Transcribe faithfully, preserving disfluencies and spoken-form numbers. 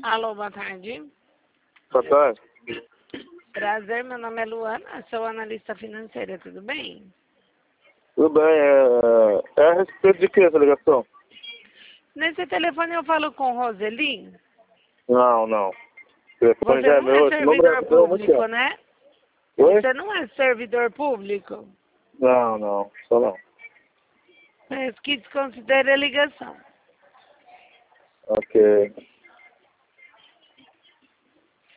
Alô, boa tarde. Boa tarde. Prazer, meu nome é Luana, sou analista financeira, tudo bem? Tudo bem, é, é a respeito de que essa ligação? Nesse telefone eu falo com Roseli. Não, não. O telefone Você já é não é meu, esse número é servidor meu há muito público, tempo. né? Oi? Você não é servidor público? Não, não, só não. Mas que desconsidere a ligação. Ok.